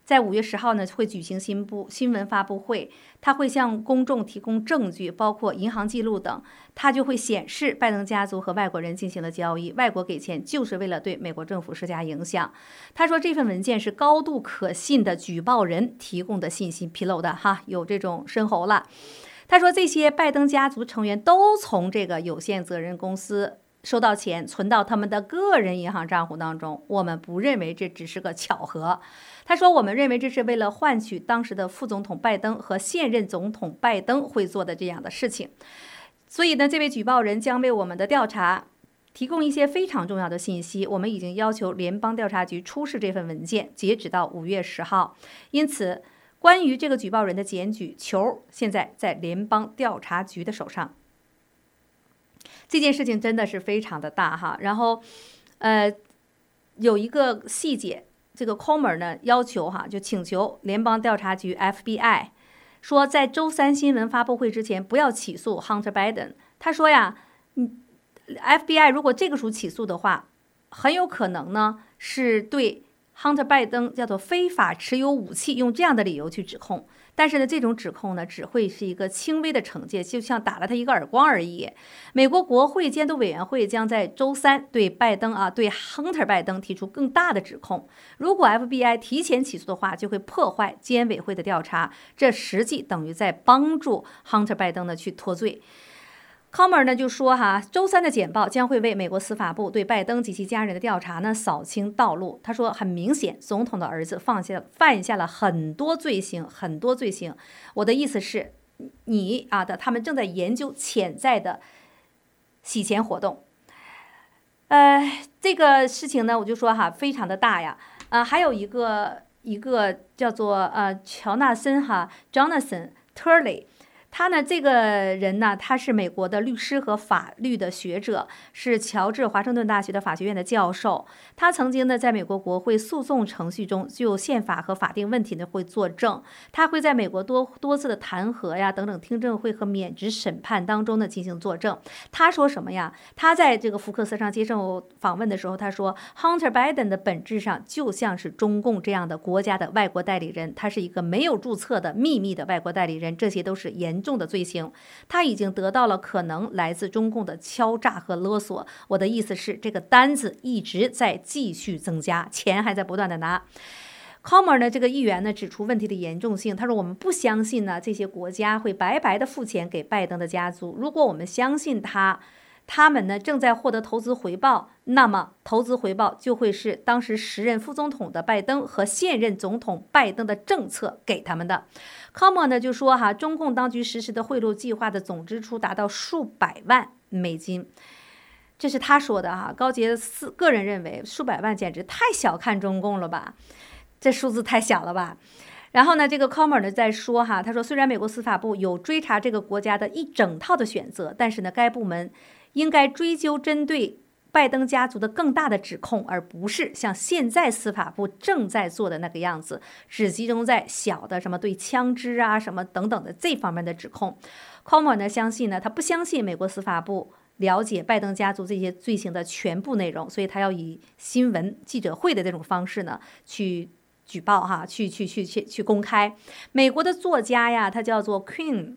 在五月十号呢会举行新布新闻发布会，他会向公众提供证据，包括银行记录等，他就会显示拜登家族和外国人进行了交易，外国给钱就是为了对美国政府施加影响。他说这份文件是高度可信的举报人提供的信息披露的哈，有这种深喉了。他说这些拜登家族成员都从这个有限责任公司收到钱，存到他们的个人银行账户当中，我们不认为这只是个巧合。他说我们认为这是为了换取当时的副总统拜登和现任总统拜登会做的这样的事情。所以呢，这位举报人将为我们的调查提供一些非常重要的信息，我们已经要求联邦调查局出示这份文件，截止到五月十号。因此关于这个举报人的检举球现在在联邦调查局的手上。这件事情真的是非常的大哈，然后呃有一个细节，这个 Comer 呢要求哈，就请求联邦调查局 F B I 说在周三新闻发布会之前不要起诉 Hunter Biden。他说呀，嗯 F B I 如果这个属起诉的话，很有可能呢是对 Hunter Biden 叫做非法持有武器，用这样的理由去指控。但是呢，这种指控呢只会是一个轻微的惩戒，就像打了他一个耳光而已。美国国会监督委员会将在周三对拜登啊，对 Hunter 拜登提出更大的指控。如果 F B I 提前起诉的话，就会破坏监委会的调查，这实际等于在帮助 Hunter 拜登呢去脱罪。Comer 呢就说哈，周三的简报将会为美国司法部对拜登及其家人的调查呢扫清道路。他说，很明显，总统的儿子放下犯下了很多罪行，很多罪行。我的意思是，你啊的他们正在研究潜在的洗钱活动。呃，这个事情呢，我就说哈，非常的大呀。呃，还有一个一个叫做呃乔纳森哈 Jonathan Turley。他呢，这个人呢，他是美国的律师和法律的学者，是乔治华盛顿大学的法学院的教授。他曾经呢，在美国国会诉讼程序中就宪法和法定问题呢会作证。他会在美国多多次的弹劾呀等等听证会和免职审判当中呢进行作证。他说什么呀？他在这个福克斯上接受访问的时候，他说 Hunter Biden 的本质上就像是中共这样的国家的外国代理人，他是一个没有注册的秘密的外国代理人，这些都是严重的罪行。他已经得到了可能来自中共的敲诈和勒索。我的意思是，这个单子一直在继续增加，钱还在不断的拿。Comer 呢，这个议员呢指出问题的严重性。他说，我们不相信呢这些国家会白白的付钱给拜登的家族。如果我们相信他他们呢正在获得投资回报，那么投资回报就会是当时时任副总统的拜登和现任总统拜登的政策给他们的。Comer 呢就说哈，中共当局实施的贿赂计划的总支出达到数百万美金，这是他说的哈。高杰斯个人认为数百万简直太小看中共了吧，这数字太小了吧。然后呢，这个 Comer 呢在说哈，他说虽然美国司法部有追查这个国家的一整套的选择，但是呢，该部门应该追究针对拜登家族的更大的指控，而不是像现在司法部正在做的那个样子，只集中在小的什么对枪支啊什么等等的这方面的指控。Comer 呢相信呢，他不相信美国司法部了解拜登家族这些罪行的全部内容，所以他要以新闻记者会的这种方式呢去举报哈，去去去去去公开。美国的作家呀，他叫做 Quinn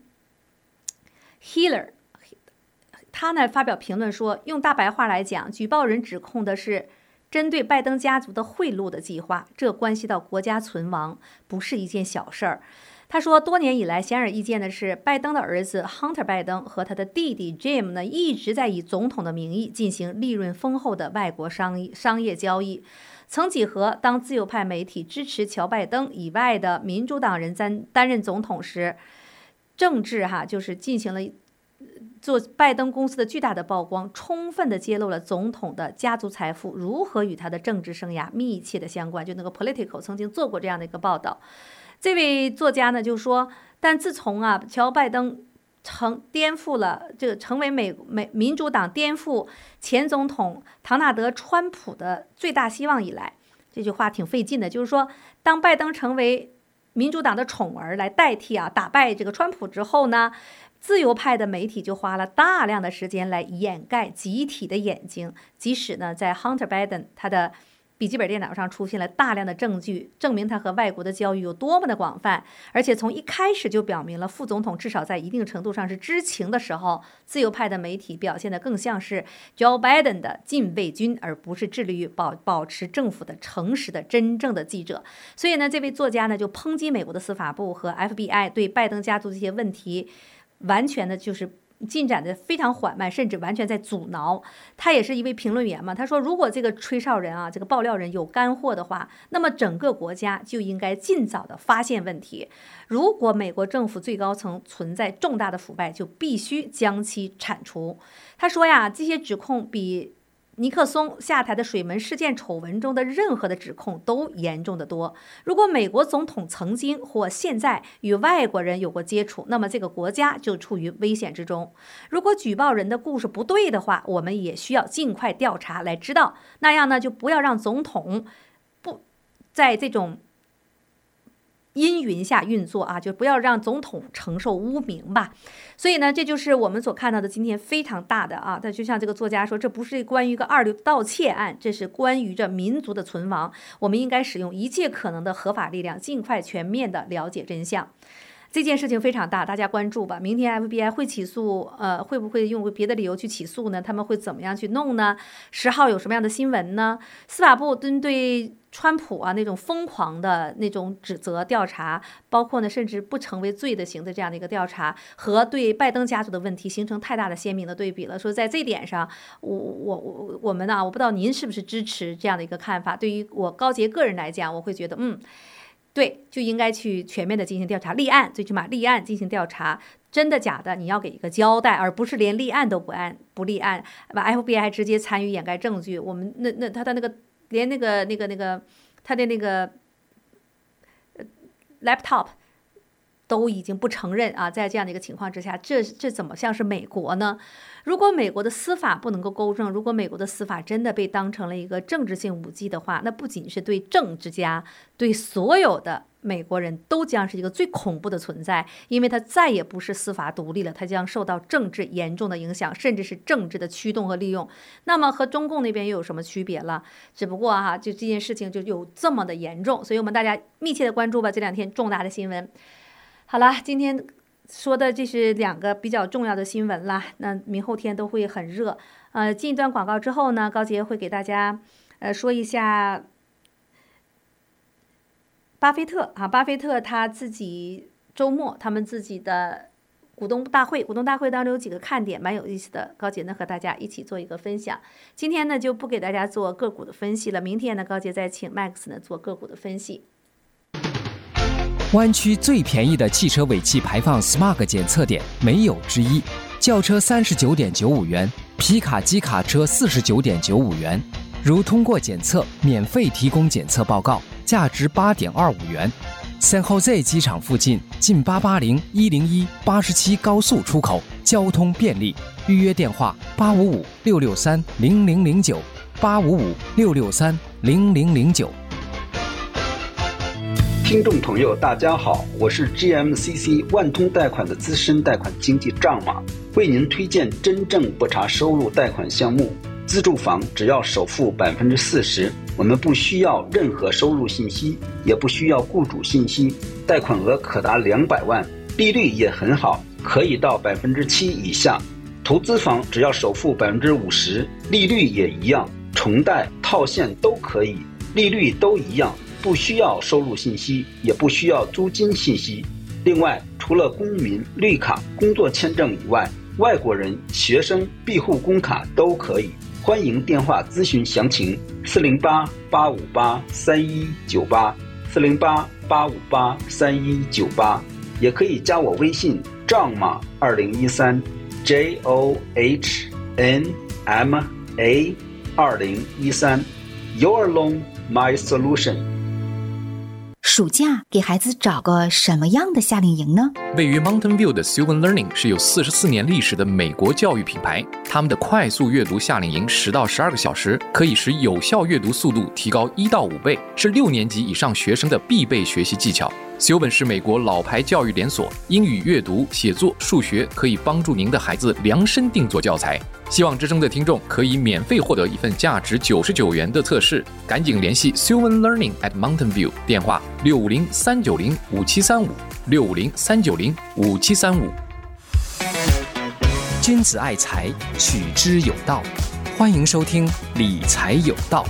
Healer， 他呢发表评论说，用大白话来讲，举报人指控的是针对拜登家族的贿赂的计划，这关系到国家存亡，不是一件小事儿。他说，多年以来显而易见的是，拜登的儿子 Hunter 拜登和他的弟弟 Jim 呢，一直在以总统的名义进行利润丰厚的外国商商业交易。曾几何，当自由派媒体支持乔拜登以外的民主党人担担任总统时，政治哈就是进行了做拜登公司的巨大的曝光，充分的揭露了总统的家族财富如何与他的政治生涯密切的相关。就那个 Politico 曾经做过这样的一个报道。这位作家呢就说，但自从啊乔拜登成颠覆了这个成为美美民主党颠覆前总统唐纳德川普的最大希望以来，这句话挺费劲的，就是说当拜登成为民主党的宠儿来代替啊打败这个川普之后呢，自由派的媒体就花了大量的时间来掩盖集体的眼睛，即使呢在 Hunter Biden 他的笔记本电脑上出现了大量的证据，证明他和外国的交易有多么的广泛，而且从一开始就表明了副总统至少在一定程度上是知情的时候，自由派的媒体表现得更像是 Joe Biden 的禁卫军，而不是致力于保保持政府的诚实的真正的记者。所以呢，这位作家呢就抨击美国的司法部和 F B I 对拜登家族这些问题完全的就是进展的非常缓慢，甚至完全在阻挠。他也是一位评论员嘛，他说如果这个吹哨人啊，这个爆料人有干货的话，那么整个国家就应该尽早的发现问题。如果美国政府最高层存在重大的腐败，就必须将其铲除。他说呀，这些指控比尼克松下台的水门事件丑闻中的任何的指控都严重得多。如果美国总统曾经或现在与外国人有过接触，那么这个国家就处于危险之中。如果举报人的故事不对的话，我们也需要尽快调查来知道，那样呢就不要让总统不在这种阴云下运作啊，就不要让总统承受污名吧。所以呢，这就是我们所看到的今天非常大的啊，但就像这个作家说，这不是关于一个二流盗窃案，这是关于着民族的存亡。我们应该使用一切可能的合法力量，尽快全面的了解真相。这件事情非常大，大家关注吧。明天 F B I 会起诉，呃，会不会用别的理由去起诉呢？他们会怎么样去弄呢？十号有什么样的新闻呢？司法部针对川普啊那种疯狂的那种指责调查，包括呢甚至不成为罪的刑的这样的一个调查，和对拜登家族的问题形成太大的鲜明的对比了。说在这点上，我我我我们呢，我不知道您是不是支持这样的一个看法。对于我高杰个人来讲，我会觉得嗯。对，就应该去全面的进行调查，立案，最起码立案进行调查，真的假的，你要给一个交代，而不是连立案都不按不立案，把 F B I 还直接参与掩盖证据。我们那那他的那个连那个那个那个他的那个 laptop 都已经不承认啊，在这样的一个情况之下，这这怎么像是美国呢？如果美国的司法不能够勾正，如果美国的司法真的被当成了一个政治性武器的话，那不仅是对政治家，对所有的美国人都将是一个最恐怖的存在，因为它再也不是司法独立了，它将受到政治严重的影响，甚至是政治的驱动和利用。那么和中共那边又有什么区别了？只不过哈、啊，就这件事情就有这么的严重，所以我们大家密切的关注吧，这两天重大的新闻。好了，今天说的这是两个比较重要的新闻啦，那明后天都会很热。呃，进一段广告之后呢，高杰会给大家呃说一下巴菲特啊，巴菲特他自己周末他们自己的股东大会，股东大会当中有几个看点蛮有意思的，高杰呢和大家一起做一个分享。今天呢就不给大家做个股的分析了，明天呢高杰再请 Max 呢做个股的分析。 湾区最便宜的汽车尾气排放 S M A R T 检测点没有之一，轿车三十九点九五元，皮卡机卡车四十九点九五元。如通过检测，免费提供检测报告，价值八点二五元。San Jose 机场附近，近八八零一零一八十七高速出口，交通便利。预约电话：八五五六六三零零零九，八五五六六三零零零九。 听众朋友大家好，我是 G M C C 万通贷款的资深贷款经纪账马，为您推荐真正不查收入贷款项目。自住房只要首付百分之四十，我们不需要任何收入信息，也不需要雇主信息，贷款额可达两百万，利率也很好，可以到百分之七以下。投资房只要首付百分之五十，利率也一样，重贷套现都可以，利率都一样。不需要收入信息，也不需要租金信息。另外，除了公民、绿卡、工作签证以外，外国人、学生、庇护工卡都可以。欢迎电话咨询详情：四零八八五八三一九八，四零八八五八三一九八，也可以加我微信账码二零一三 J O H N M A 二零一三 Your Loan My Solution。 暑假给孩子找个什么样的夏令营呢？ 位于 Mountain View 的 Sylvan Learning 是有四十四年历史的美国教育品牌，他们的快速阅读夏令营十到十二个小时，可以使有效阅读速度提高一到五倍，是六年级以上学生的必备学习技巧。 Sylvan 是美国老牌教育连锁，英语阅读、写作、数学可以帮助您的孩子量身定做教材。希望之声的听众可以免费获得一份价值九十九元的测试，赶紧联系 Sylvan Learning at Mountain View， 电话六五零三九零五七三五六五零三九零五七三五。 君子爱财，取之有道。欢迎收听理财有道。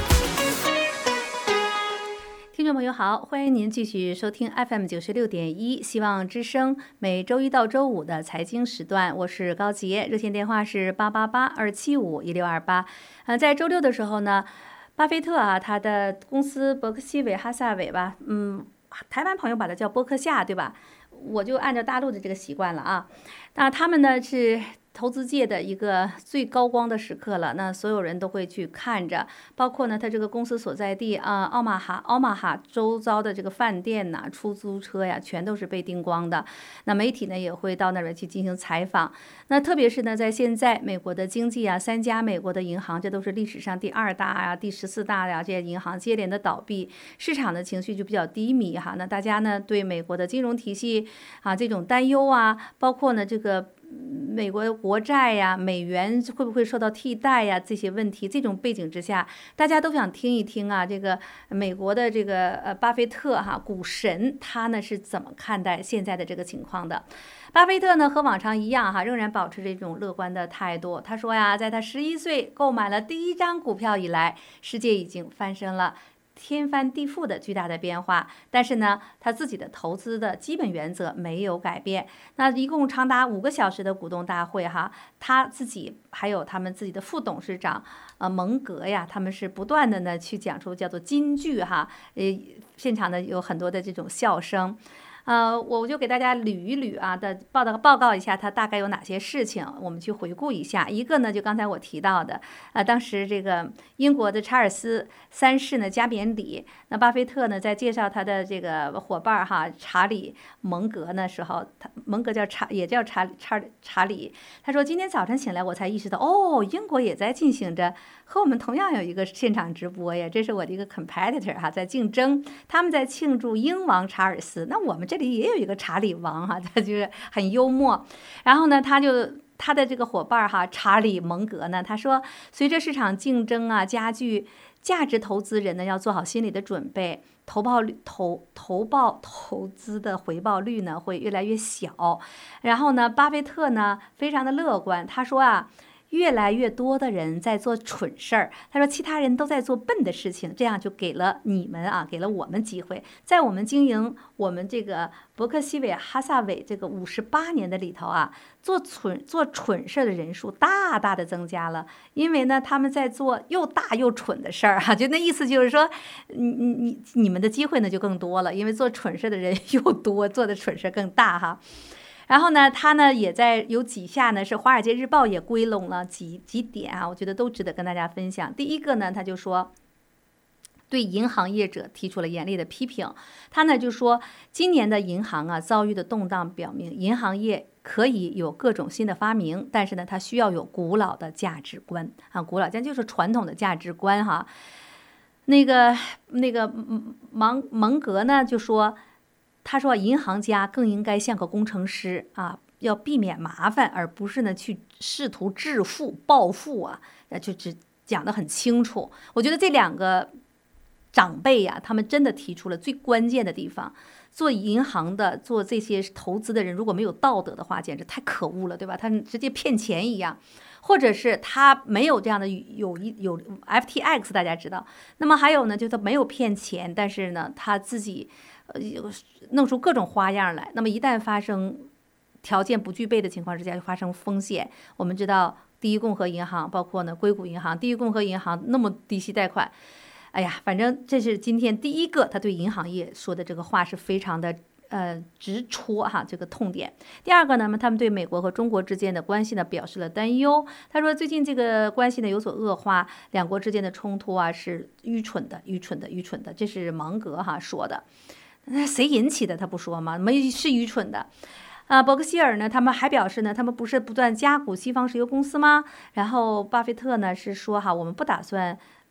听众朋友好，欢迎您继续收听 F M 九十六点一希望之声每周一到周五的财经时段，我是高杰，热线电话是八八八二七五一六二八。呃，在周六的时候呢，巴菲特啊，他的公司伯克希韦哈萨韦吧，嗯，台湾朋友把它叫波克夏，对吧？我就按照大陆的这个习惯了啊。那他们呢是投资界的一个最高光的时刻了，那所有人都会去看着，包括呢，他这个公司所在地啊，奥马哈，奥马哈周遭的这个饭店呐、出租车呀，全都是被叮光的。那媒体呢也会到那边去进行采访。那特别是呢，在现在美国的经济啊，三家美国的银行，这都是历史上第二大啊、第十四大呀，这些银行接连的倒闭，市场的情绪就比较低迷哈。那大家呢对美国的金融体系啊这种担忧啊，包括呢这个。美国国债呀、美元会不会受到替代呀？这些问题，这种背景之下，大家都想听一听啊，这个美国的这个呃巴菲特哈股神他呢是怎么看待现在的这个情况的？巴菲特呢和往常一样哈，仍然保持这种乐观的态度。他说呀，在他十一岁购买了第一张股票以来，世界已经翻身了。天翻地覆的巨大的变化，但是呢，他自己的投资的基本原则没有改变。那一共长达五个小时的股东大会哈，他自己还有他们自己的副董事长呃蒙格呀，他们是不断的呢去讲出叫做金句哈，呃，现场呢有很多的这种笑声。呃，我就给大家捋一捋啊的报道报告一下，它大概有哪些事情，我们去回顾一下。一个呢，就刚才我提到的，呃，当时这个英国的查尔斯三世呢加冕礼，那巴菲特呢在介绍他的这个伙伴哈查理蒙格的时候，他蒙格叫查也叫查查查理，他说今天早晨醒来我才意识到，哦，英国也在进行着和我们同样有一个现场直播呀，这是我的一个 competitor 哈，在竞争，他们在庆祝英王查尔斯，那我们这里也有一个查理王哈，他就是很幽默。然后呢，他就他的这个伙伴哈查理蒙格呢，他说，随着市场竞争啊加剧，价值投资人呢要做好心理的准备，投报率投投报投资的回报率呢会越来越小。然后呢，巴菲特呢非常的乐观，他说啊。越来越多的人在做蠢事儿，他说其他人都在做笨的事情，这样就给了你们啊，给了我们机会。在我们经营我们这个伯克希韦哈萨韦这个五十八年的里头啊，做蠢做蠢事儿的人数大大的增加了，因为呢他们在做又大又蠢的事儿哈，就那意思就是说，你你你你们的机会呢就更多了，因为做蠢事的人又多，做的蠢事更大哈。然后呢，他呢也在有几下呢，是《华尔街日报》也归拢了几几点啊，我觉得都值得跟大家分享。第一个呢，他就说，对银行业者提出了严厉的批评。他呢就说，今年的银行啊遭遇的动荡表明，银行业可以有各种新的发明，但是呢，它需要有古老的价值观啊，古老价就是传统的价值观哈。那个那个蒙蒙格呢就说。他说，银行家更应该像个工程师啊，要避免麻烦，而不是呢去试图致富、暴富啊，就只讲得很清楚。我觉得这两个长辈呀、啊，他们真的提出了最关键的地方。做银行的、做这些投资的人，如果没有道德的话，简直太可恶了，对吧？他直接骗钱一样。或者是他没有这样的有一有 F T X 大家知道，那么还有呢，就是他没有骗钱，但是呢他自己呃弄出各种花样来。那么一旦发生条件不具备的情况之下，就发生风险。我们知道第一共和银行，包括呢硅谷银行、第一共和银行那么低息贷款，哎呀，反正这是今天第一个他对银行业说的这个话是非常的。呃，直戳哈这个痛点。第二个呢，他们对美国和中国之间的关系呢表示了担忧。他说，最近这个关系呢有所恶化，两国之间的冲突啊是愚蠢的、愚蠢的、愚蠢的。这是芒格哈说的。那谁引起的？他不说吗？没是愚蠢的。啊，伯克希尔呢，他们还表示呢，他们不是不断加股西方石油公司吗？然后巴菲特呢是说哈，我们不打算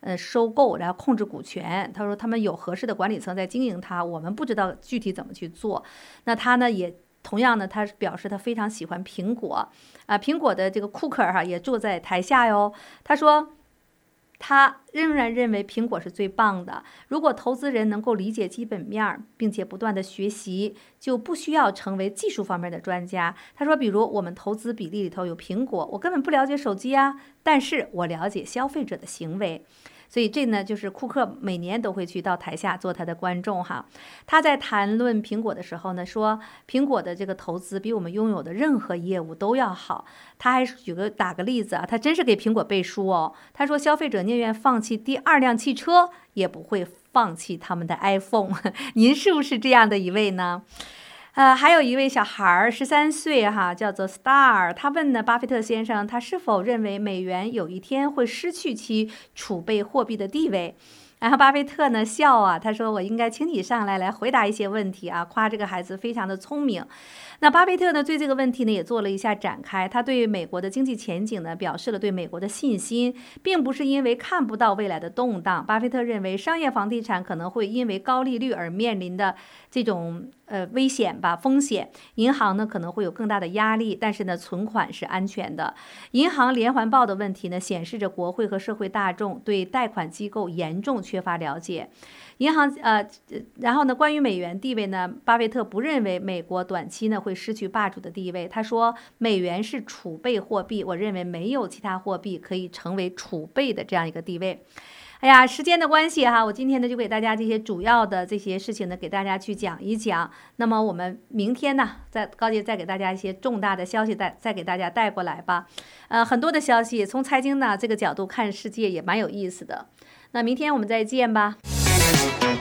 呃收购，然后控制股权。他说他们有合适的管理层在经营它，我们不知道具体怎么去做。那他呢也同样呢，他表示他非常喜欢苹果啊，苹果的这个库克哈也坐在台下哟。他说他仍然认为苹果是最棒的。如果投资人能够理解基本面，并且不断的学习，就不需要成为技术方面的专家。他说，比如我们投资比例里头有苹果，我根本不了解手机啊，但是我了解消费者的行为。所以这呢，就是库克每年都会去到台下做他的观众哈。他在谈论苹果的时候呢，说苹果的这个投资比我们拥有的任何业务都要好。他还举个打个例子啊，他真是给苹果背书哦。他说，消费者宁愿放弃第二辆汽车，也不会放弃他们的 iPhone。您是不是这样的一位呢？呃，还有一位小孩儿，十三岁哈，叫做 Star。他问呢，巴菲特先生，他是否认为美元有一天会失去其储备货币的地位？然后巴菲特呢笑啊，他说我应该请你上来来回答一些问题啊，夸这个孩子非常的聪明。那巴菲特呢对这个问题呢也做了一下展开，他对美国的经济前景呢表示了对美国的信心，并不是因为看不到未来的动荡。巴菲特认为商业房地产可能会因为高利率而面临的这种呃危险吧风险，银行呢可能会有更大的压力，但是呢存款是安全的。银行连环爆的问题呢显示着国会和社会大众对贷款机构严重缺乏了解。银行呃，然后呢，关于美元地位呢，巴菲特不认为美国短期呢会失去霸主的地位。他说，美元是储备货币，我认为没有其他货币可以成为储备的这样一个地位。哎呀，时间的关系哈，我今天呢就给大家这些主要的这些事情呢给大家去讲一讲。那么我们明天呢，再高姐再给大家一些重大的消息带再给大家带过来吧。呃，很多的消息，从财经呢这个角度看世界也蛮有意思的。那明天我们再见吧。